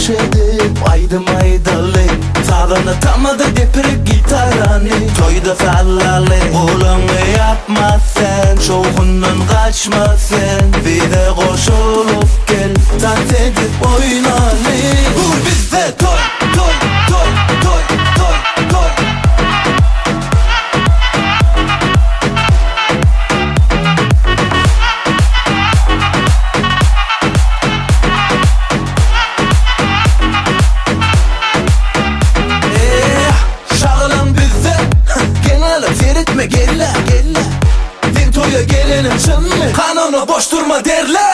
hoş edip aydım aydalı Sağdan atamadı depirip gitarani Toyda fallalı Olanı yapma sen Şoğundan kaçma sen Bize koşulup gel Dans edip oynanı Bu bizde toy toy toy toy toy toy Gelle, gelle Din toya gelenim sen mi? Kanona boş durma derler